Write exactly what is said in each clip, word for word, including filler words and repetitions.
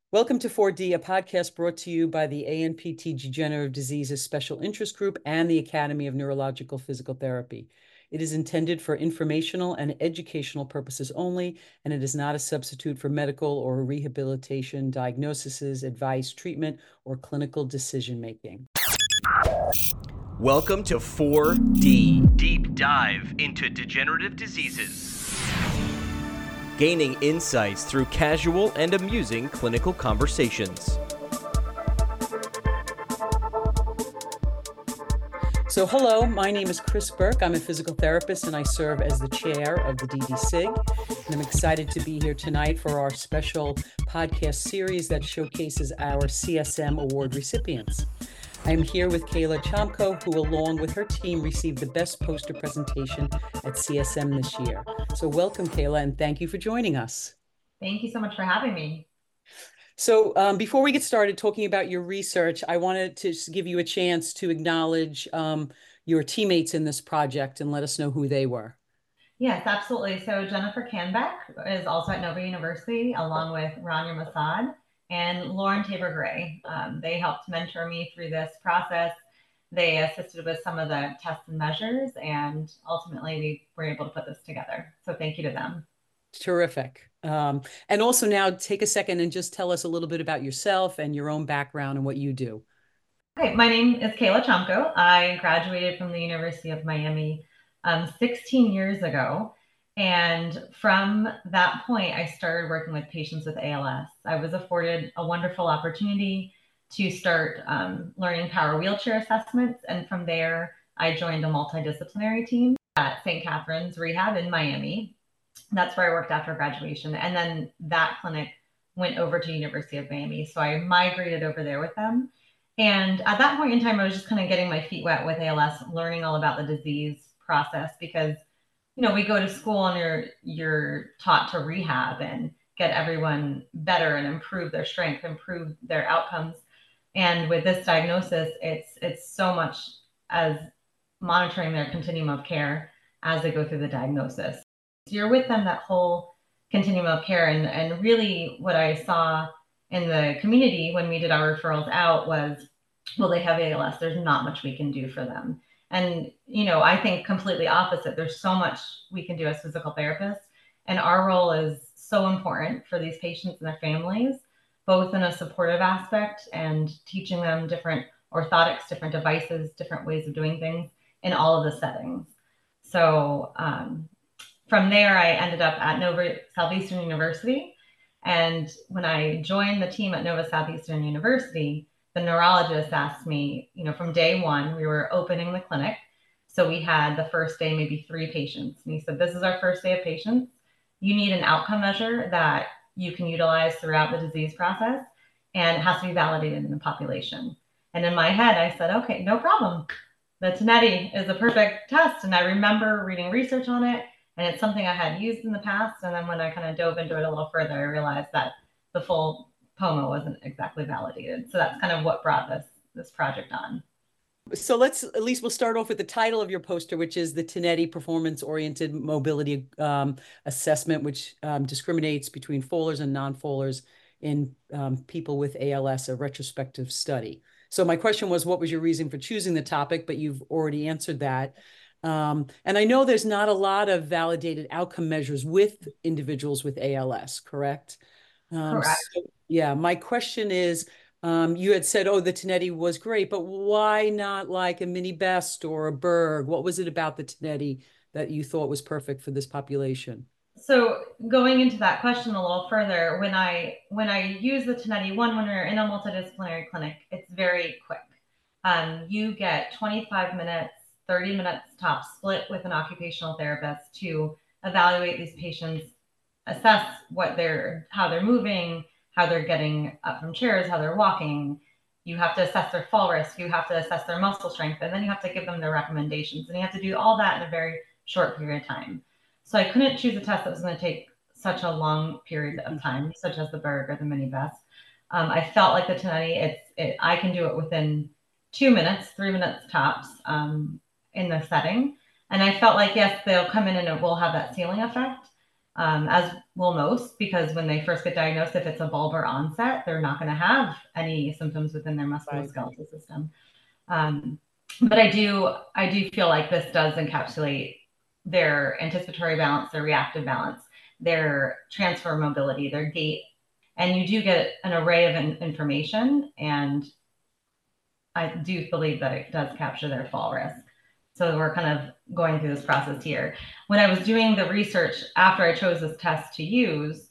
Welcome to four D, a podcast brought to you by the A N P T Degenerative Diseases Special Interest Group and the Academy of Neurological Physical Therapy. It is intended for informational and educational purposes only, and it is not a substitute for medical or rehabilitation, diagnoses, advice, treatment, or clinical decision-making. Welcome to four D, deep dive into degenerative diseases. Gaining insights through casual and amusing clinical conversations. So hello, my name is Chris Burke. I'm a physical therapist and I serve as the chair of the D D S I G. And I'm excited to be here tonight for our special podcast series that showcases our C S M award recipients. I'm here with Kayla Chomko, who along with her team received the best poster presentation at C S M this year. So welcome, Kayla, and thank you for joining us. Thank you so much for having me. So um, before we get started talking about your research, I wanted to give you a chance to acknowledge um, your teammates in this project and let us know who they were. Yes, absolutely. So Jennifer Canbeck is also at Nova University, along with Rania Masad and Lauren Tabor Gray. Um, they helped mentor me through this process. They assisted with some of the tests and measures, and ultimately we were able to put this together. So thank you to them. Terrific. Um, and also now take a second and just tell us a little bit about yourself and your own background and what you do. Okay, my name is Kayla Chomko. I graduated from the University of Miami um, sixteen years ago. And from that point, I started working with patients with A L S. I was afforded a wonderful opportunity to start um, learning power wheelchair assessments. And from there, I joined a multidisciplinary team at Saint Catherine's Rehab in Miami. That's where I worked after graduation. And then that clinic went over to University of Miami. So I migrated over there with them. And at that point in time, I was just kind of getting my feet wet with A L S, learning all about the disease process, because you know, we go to school and you're you're taught to rehab and get everyone better and improve their strength, improve their outcomes. And with this diagnosis, it's it's so much as monitoring their continuum of care as they go through the diagnosis. So you're with them that whole continuum of care. And, and really what I saw in the community when we did our referrals out was, well, they have A L S. There's not much we can do for them. And, you know, I think completely opposite. There's so much we can do as physical therapists. And our role is so important for these patients and their families, both in a supportive aspect and teaching them different orthotics, different devices, different ways of doing things in all of the settings. So um, from there, I ended up at Nova Southeastern University. And when I joined the team at Nova Southeastern University, the neurologist asked me, you know, from day one, we were opening the clinic. So we had the first day, maybe three patients. And he said, this is our first day of patients. You need an outcome measure that you can utilize throughout the disease process, and it has to be validated in the population. And in my head, I said, okay, no problem. The Tinetti is a perfect test. And I remember reading research on it, and it's something I had used in the past. And then when I kind of dove into it a little further, I realized that the full P O M A wasn't exactly validated. So that's kind of what brought this, this project on. So let's, at least we'll start off with the title of your poster, which is the Tinetti Performance-Oriented Mobility um, Assessment, which um, discriminates between fallers and non-fallers in um, people with A L S, a retrospective study. So my question was, what was your reason for choosing the topic? But you've already answered that. Um, and I know there's not a lot of validated outcome measures with individuals with A L S, correct? Um, Correct. So, yeah, my question is, um, you had said, oh, the Tinetti was great, but why not like a mini best or a Berg? What was it about the Tinetti that you thought was perfect for this population? So going into that question a little further, when I when I use the Tinetti one, when we're in a multidisciplinary clinic, it's very quick. Um, you get twenty-five minutes, thirty minutes top split with an occupational therapist to evaluate these patients, assess what they're, how they're moving, how they're getting up from chairs, how they're walking. You have to assess their fall risk. You have to assess their muscle strength, and then you have to give them their recommendations. And you have to do all that in a very short period of time. So I couldn't choose a test that was going to take such a long period of time, such as the Berg or the mini best. Um, I felt like the Tinetti, it's, it, I can do it within two minutes, three minutes tops um, in the setting. And I felt like, yes, they'll come in and it will have that ceiling effect. um, as will most, because when they first get diagnosed, if it's a bulbar onset, they're not going to have any symptoms within their musculoskeletal right. system. Um, but I do, I do feel like this does encapsulate their anticipatory balance, their reactive balance, their transfer mobility, their gait, and you do get an array of in information. And I do believe that it does capture their fall risk. So we're kind of going through this process here. When I was doing the research after I chose this test to use,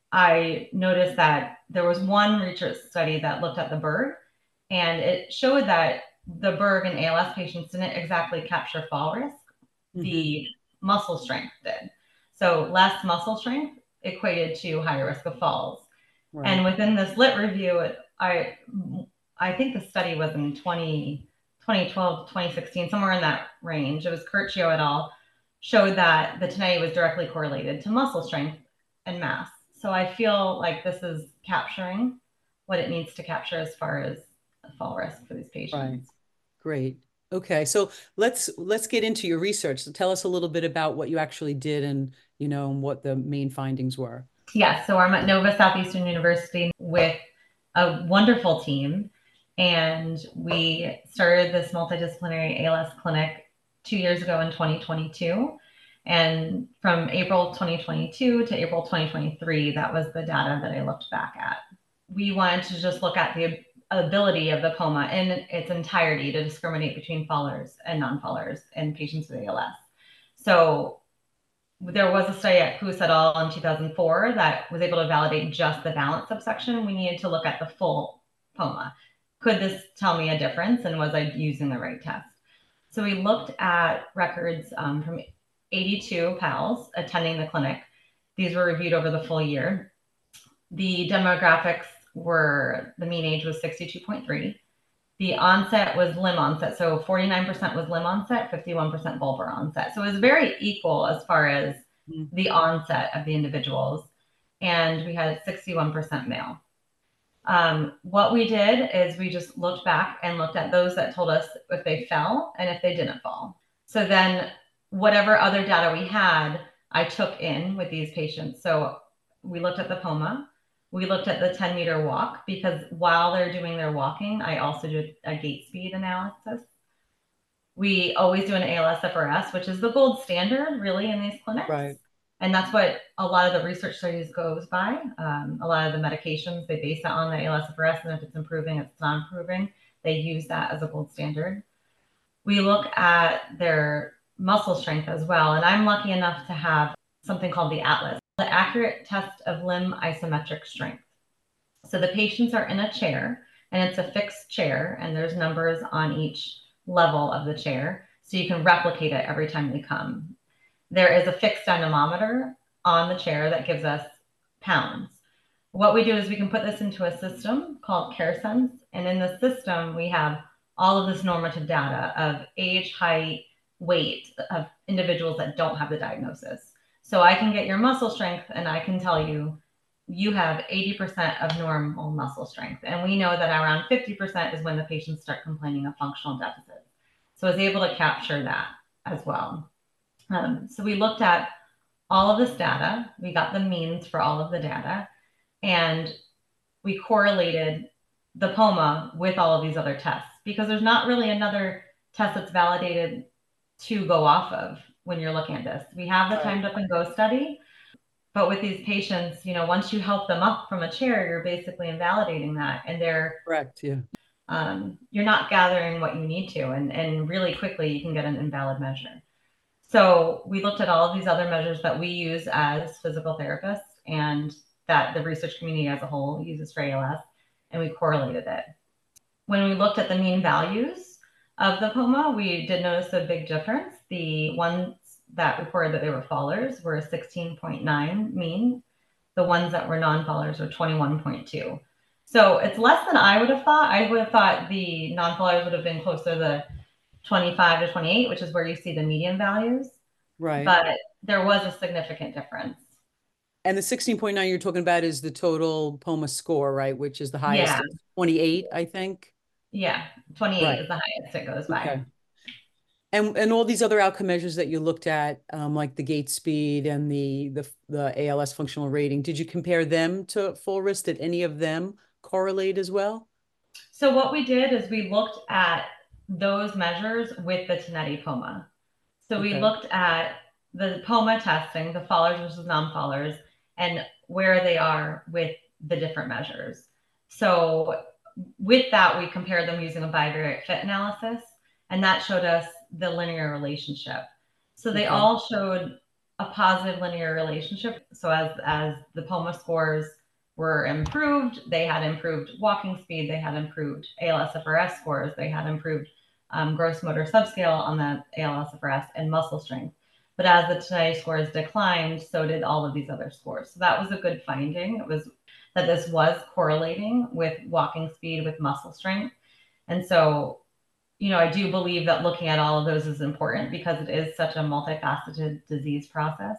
I noticed that there was one research study that looked at the Berg, and it showed that the Berg in A L S patients didn't exactly capture fall risk. Mm-hmm. The muscle strength did. So less muscle strength equated to higher risk of falls. Right. And within this lit review, it, I I think the study was in twenty twelve, twenty sixteen, somewhere in that range. It was Curcio et al. Showed that the Tenetti was directly correlated to muscle strength and mass. So I feel like this is capturing what it needs to capture as far as fall risk for these patients. Right. Great. Okay, so let's let's get into your research. So tell us a little bit about what you actually did, and you know, what the main findings were. Yes, so I'm at Nova Southeastern University with a wonderful team, and we started this multidisciplinary A L S clinic two years ago in twenty twenty-two. And from April twenty twenty-two to April twenty twenty-three, that was the data that I looked back at. We wanted to just look at the ability of the P O M A in its entirety to discriminate between fallers and non-fallers in patients with A L S. So there was a study at Kus et al. In two thousand four that was able to validate just the balance subsection. We needed to look at the full P O M A. Could this tell me a difference, and was I using the right test? So we looked at records um, from eighty-two pals attending the clinic. These were reviewed over the full year. The demographics were, the mean age was sixty-two point three. The onset was limb onset. So forty-nine percent was limb onset, fifty-one percent bulbar onset. So it was very equal as far as mm-hmm. the onset of the individuals. And we had sixty-one percent male. Um, what we did is we just looked back and looked at those that told us if they fell and if they didn't fall. So then whatever other data we had, I took in with these patients. So we looked at the P O M A. We looked at the ten meter walk, because while they're doing their walking, I also do a gait speed analysis. We always do an A L S F R S, which is the gold standard really in these clinics. Right. And that's what a lot of the research studies goes by. Um, a lot of the medications, they base that on the A L S F R S, and if it's improving, it's not improving. They use that as a gold standard. We look at their muscle strength as well. And I'm lucky enough to have something called the Atlas, the accurate test of limb isometric strength. So the patients are in a chair, and it's a fixed chair, and there's numbers on each level of the chair. So you can replicate it every time they come. There is a fixed dynamometer on the chair that gives us pounds. What we do is we can put this into a system called CareSense. And in the system, we have all of this normative data of age, height, weight of individuals that don't have the diagnosis. So I can get your muscle strength, and I can tell you, you have eighty percent of normal muscle strength. And we know that around fifty percent is when the patients start complaining of functional deficits. So I was able to capture that as well. Um, so we looked at all of this data. We got the means for all of the data, and we correlated the P O M A with all of these other tests, because there's not really another test that's validated to go off of when you're looking at this. We have the timed up and go study, but with these patients, you know, once you help them up from a chair, you're basically invalidating that, and they're correct. Yeah. Um, you're not gathering what you need to, and, and really quickly you can get an invalid measure. So we looked at all of these other measures that we use as physical therapists, and that the research community as a whole uses for A L S, and we correlated it. When we looked at the mean values of the P O M A, we did notice a big difference. The ones that reported that they were fallers were a sixteen point nine mean. The ones that were non-fallers were twenty-one point two. So it's less than I would have thought. I would have thought the non-fallers would have been closer to the twenty-five to twenty-eight, which is where you see the median values. Right. But there was a significant difference. And the sixteen point nine you're talking about is the total P O M A score, right? Which is the highest, Yeah. twenty-eight, I think. Yeah, twenty-eight Right. is the highest it goes by. Okay. And and all these other outcome measures that you looked at, um, like the gait speed and the the the A L S functional rating, did you compare them to full risk? Did any of them correlate as well? So what we did is we looked at those measures with the Tinetti POMA. So we Okay. looked at the POMA testing, the fallers versus non-fallers, and where they are with the different measures. So with that, we compared them using a bivariate fit analysis, and that showed us the linear relationship. So they Okay. all showed a positive linear relationship. So as as the POMA scores were improved, they had improved walking speed, they had improved A L S F R S scores, they had improved um, gross motor subscale on the A L S F R S and muscle strength. But as the Tinetti scores declined, so did all of these other scores. So that was a good finding. It was that this was correlating with walking speed with muscle strength. And so, you know, I do believe that looking at all of those is important because it is such a multifaceted disease process.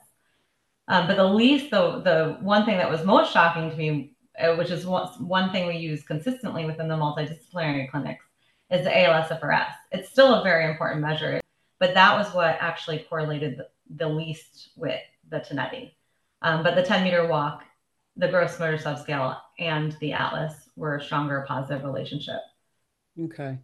Um, but the least, the, the one thing that was most shocking to me, uh, which is one, one thing we use consistently within the multidisciplinary clinics, is the A L S F R S. It's still a very important measure, but that was what actually correlated the, the least with the Tinetti. Um, but the ten meter walk, the gross motor subscale, and the Atlas were a stronger positive relationship. Okay.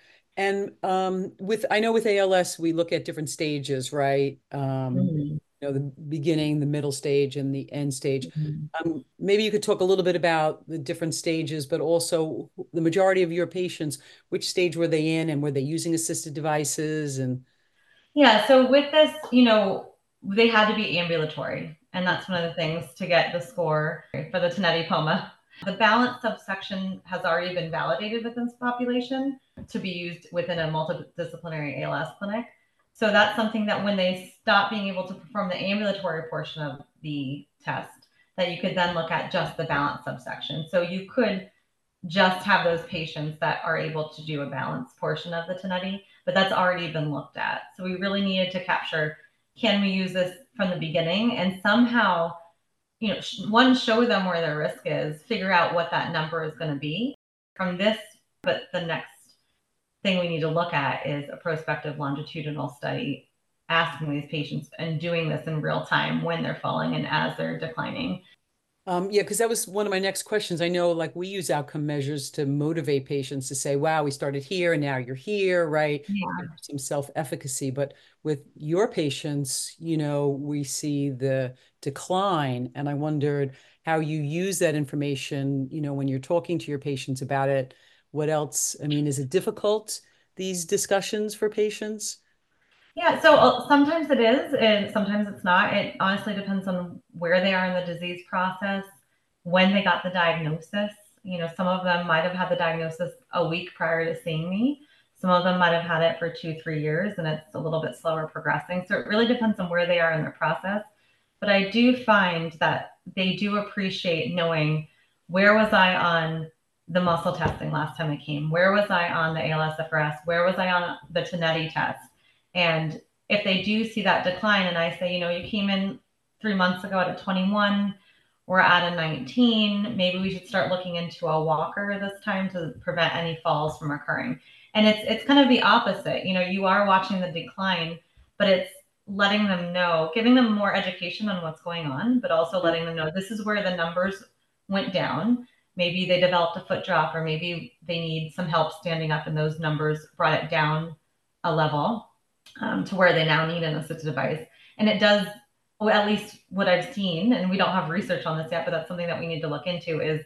And um, with I know with A L S we look at different stages, right? Um, Mhm. you know, the beginning, the middle stage, and the end stage. Mhm. Um, maybe you could talk a little bit about the different stages, but also the majority of your patients, which stage were they in, and were they using assisted devices? And Yeah, so with this, you know, they had to be ambulatory. And that's one of the things to get the score for the Tinetti POMA. The balance subsection has already been validated within this population to be used within a multidisciplinary A L S clinic. So that's something that when they stop being able to perform the ambulatory portion of the test, that you could then look at just the balance subsection. So you could just have those patients that are able to do a balanced portion of the Tinetti, but that's already been looked at. So we really needed to capture, can we use this from the beginning and somehow, you know, one, show them where their risk is, figure out what that number is going to be from this. But the next thing we need to look at is a prospective longitudinal study asking these patients and doing this in real time when they're falling and as they're declining. Um, yeah, because that was one of my next questions. I know, like, we use outcome measures to motivate patients to say, wow, we started here and now you're here, right? Yeah. Give some self-efficacy. But with your patients, you know, we see the decline. And I wondered how you use that information, you know, when you're talking to your patients about it. What else? I mean, is it difficult, these discussions for patients? Yeah, so uh, sometimes it is, and sometimes it's not. It honestly depends on where they are in the disease process, when they got the diagnosis. You know, some of them might have had the diagnosis a week prior to seeing me. Some of them might have had it for two, three years, and it's a little bit slower progressing. So it really depends on where they are in their process. But I do find that they do appreciate knowing, where was I on the muscle testing last time I came? Where was I on the A L S F R S? Where was I on the Tinetti test? And if they do see that decline, and I say, you know, you came in three months ago at a twenty-one, we're at a nineteen, maybe we should start looking into a walker this time to prevent any falls from occurring. And it's it's kind of the opposite. You know, you are watching the decline, but it's letting them know, giving them more education on what's going on, but also letting them know this is where the numbers went down. Maybe they developed a foot drop, or maybe they need some help standing up, and those numbers brought it down a level, um, to where they now need an assisted device. And it does, well, at least what I've seen, and we don't have research on this yet, but that's something that we need to look into, is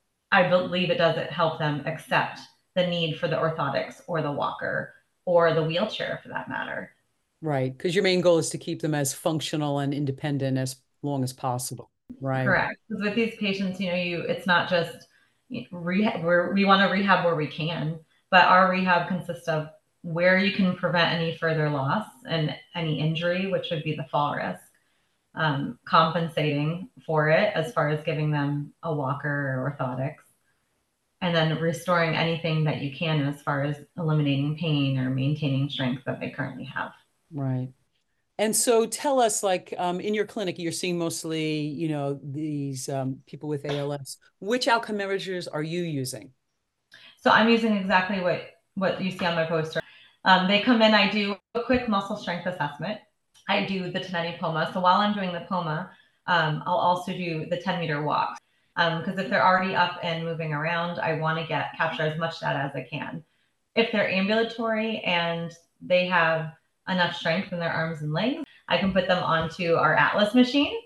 I believe it does help them accept the need for the orthotics or the walker or the wheelchair for that matter. Right. Because your main goal is to keep them as functional and independent as long as possible. Right. Correct. Because with these patients, you know, you it's not just rehab. We're, we want to rehab where we can, but our rehab consists of where you can prevent any further loss and any injury, which would be the fall risk, um, compensating for it as far as giving them a walker or orthotics, and then restoring anything that you can as far as eliminating pain or maintaining strength that they currently have. Right. And so tell us, like, um, in your clinic, you're seeing mostly, you know, these um, people with A L S. Which outcome measures are you using? So I'm using exactly what what you see on my poster. Um, they come in, I do a quick muscle strength assessment. I do the Tenetti POMA. So while I'm doing the POMA, um, I'll also do the ten meter walks. Because um, if they're already up and moving around, I want to get capture as much data as I can. If they're ambulatory and they have enough strength in their arms and legs, I can put them onto our Atlas machine.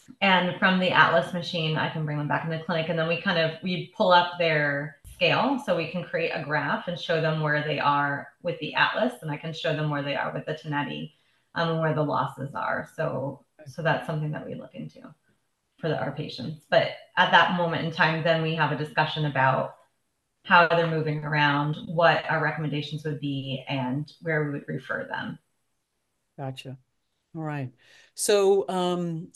And from the Atlas machine, I can bring them back into the clinic. And then we kind of, we pull up their scale so we can create a graph and show them where they are with the Atlas. And I can show them where they are with the Tenetti um, and where the losses are. So, so that's something that we look into for the, our patients. But at that moment in time, then we have a discussion about how they're moving around, what our recommendations would be, and where we would refer them. Gotcha. All right. So um,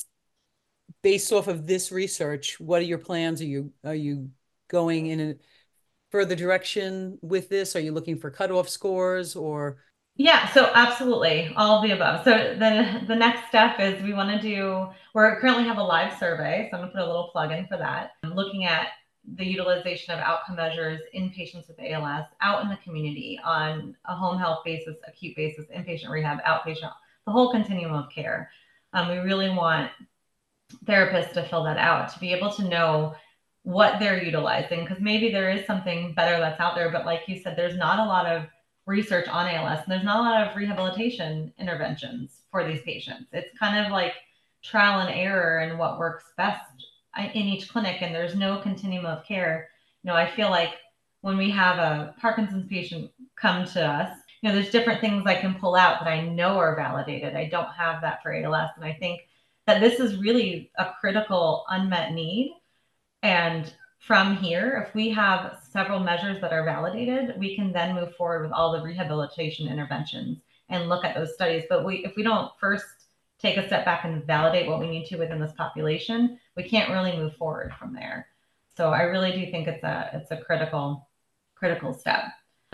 based off of this research, what are your plans? Are you are you going in a further direction with this? Are you looking for cutoff scores or? Yeah, so absolutely, all of the above. So then the next step is we want to do, we currently have a live survey, so I'm going to put a little plug in for that. I'm looking at the utilization of outcome measures in patients with A L S out in the community on a home health basis, acute basis, inpatient rehab, outpatient, the whole continuum of care. Um, we really want therapists to fill that out, to be able to know what they're utilizing, because maybe there is something better that's out there, but like you said, there's not a lot of research on A L S, and there's not a lot of rehabilitation interventions for these patients. It's kind of like trial and error and what works best in each clinic, and there's no continuum of care. You know, I feel like when we have a Parkinson's patient come to us, you know, there's different things I can pull out that I know are validated. I don't have that for A L S, and I think that this is really a critical unmet need. And from here, if we have several measures that are validated, we can then move forward with all the rehabilitation interventions and look at those studies. But we, if we don't first take a step back and validate what we need to within this population, we can't really move forward from there. So I really do think it's a it's a critical critical step.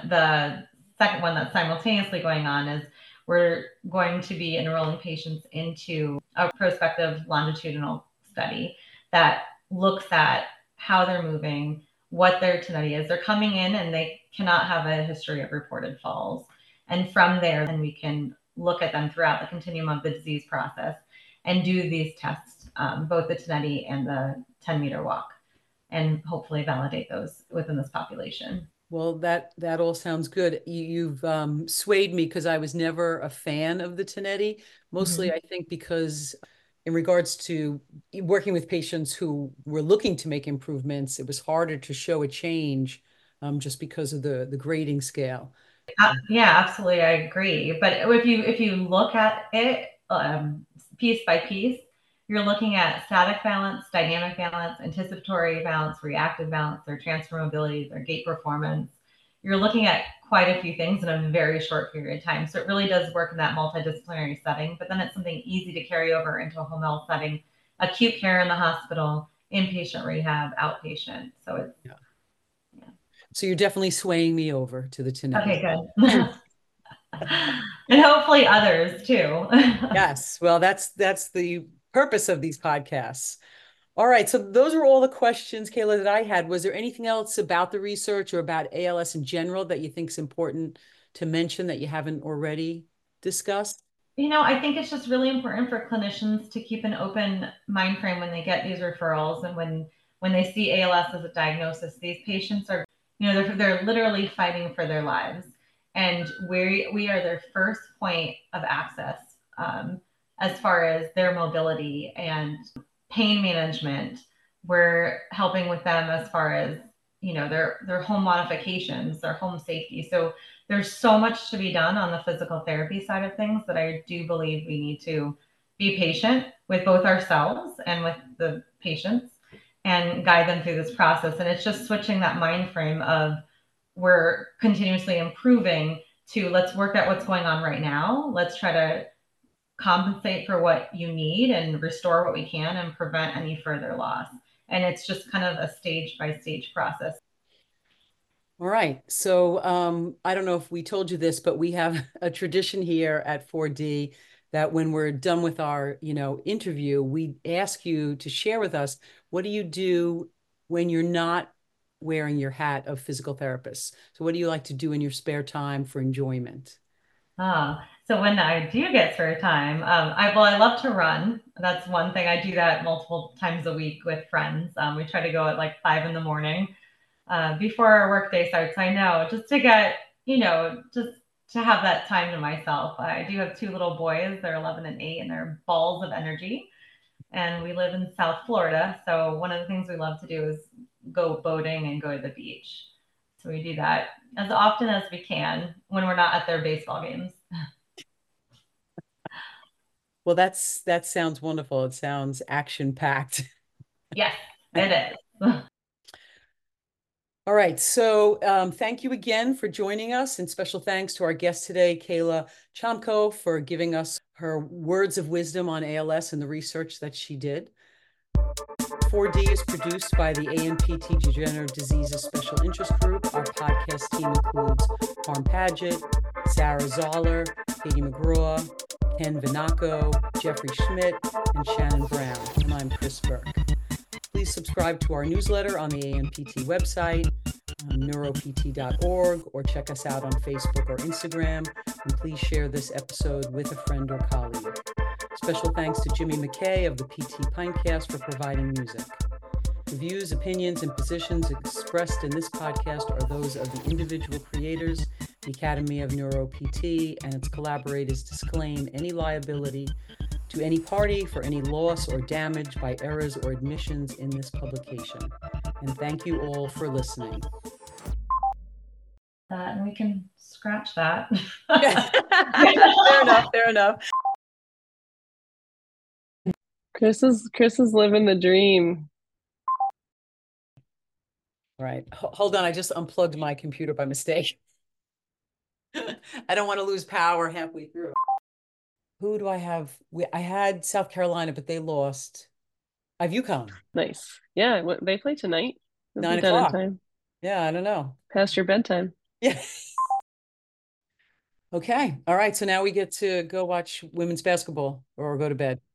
The second one that's simultaneously going on is we're going to be enrolling patients into a prospective longitudinal study that looks at how they're moving, what their Tenetti is. They're coming in and they cannot have a history of reported falls. And from there, then we can look at them throughout the continuum of the disease process and do these tests, um, both the Tenetti and the ten meter walk, and hopefully validate those within this population. Well, that that all sounds good. You, you've um, swayed me because I was never a fan of the Tenetti, mostly mm-hmm. I think because in regards to working with patients who were looking to make improvements, it was harder to show a change um, just because of the, the grading scale. Uh, yeah, absolutely. I agree. But if you if you look at it um, piece by piece, you're looking at static balance, dynamic balance, anticipatory balance, reactive balance, their transfer mobility, their gait performance. You're looking at quite a few things in a very short period of time. So it really does work in that multidisciplinary setting, but then it's something easy to carry over into a home health setting, acute care in the hospital, inpatient rehab, outpatient. So it's, yeah. yeah. So you're definitely swaying me over to the Tenetti. Okay, good. And hopefully others too. Yes. Well, that's, that's the purpose of these podcasts. All right. So those are all the questions, Kayla, that I had. Was there anything else about the research or about A L S in general that you think is important to mention that you haven't already discussed? You know, I think it's just really important for clinicians to keep an open mind frame when they get these referrals and when when they see A L S as a diagnosis. These patients are, you know, they're, they're literally fighting for their lives. And we we are their first point of access um, as far as their mobility and pain management. We're helping with them as far as, you know, their their home modifications, their home safety. So there's so much to be done on the physical therapy side of things that I do believe we need to be patient with both ourselves and with the patients and guide them through this process. And it's just switching that mind frame of we're continuously improving to let's work at what's going on right now. Let's try to compensate for what you need and restore what we can and prevent any further loss. And it's just kind of a stage by stage process. All right. So um, I don't know if we told you this, but we have a tradition here at four D that when we're done with our, you know, interview, we ask you to share with us, what do you do when you're not wearing your hat of physical therapist. So what do you like to do in your spare time for enjoyment? Ah, so when I do get spare time, um, I well, I love to run. That's one thing. I do that multiple times a week with friends. Um, we try to go at like five in the morning uh, before our workday starts. I know, just to get, you know, just to have that time to myself. I do have two little boys. They're eleven and eight, and they're balls of energy. And we live in South Florida. So one of the things we love to do is go boating and go to the beach. So we do that as often as we can when we're not at their baseball games. Well, that's that sounds wonderful. It sounds action packed. Yes, it is. All right. So um, thank you again for joining us. And special thanks to our guest today, Kayla Chomko, for giving us her words of wisdom on A L S and the research that she did. four D is produced by the A M P T Degenerative Diseases Special Interest Group. Our podcast team includes Harm Paget, Sarah Zoller, Katie McGraw, Ken Vinaco, Jeffrey Schmidt, and Shannon Brown. And I'm Chris Burke. Please subscribe to our newsletter on the A M P T website, um, neuro P T dot org, or check us out on Facebook or Instagram. And please share this episode with a friend or colleague. Special thanks to Jimmy McKay of the P T Pinecast for providing music. The views, opinions, and positions expressed in this podcast are those of the individual creators, the Academy of Neuro P T, and its collaborators disclaim any liability to any party for any loss or damage by errors or admissions in this publication. And thank you all for listening. That, and we can scratch that. Fair enough, fair enough. Chris is Chris is living the dream. Right. H- hold on, I just unplugged my computer by mistake. I don't want to lose power halfway through. Who do I have? We, I had South Carolina, but they lost. I have UConn. Nice. Yeah, what, they play tonight. They'll Nine be done in o'clock. time. Yeah, I don't know. Past your bedtime. Yeah. Okay. All right. So now we get to go watch women's basketball or go to bed.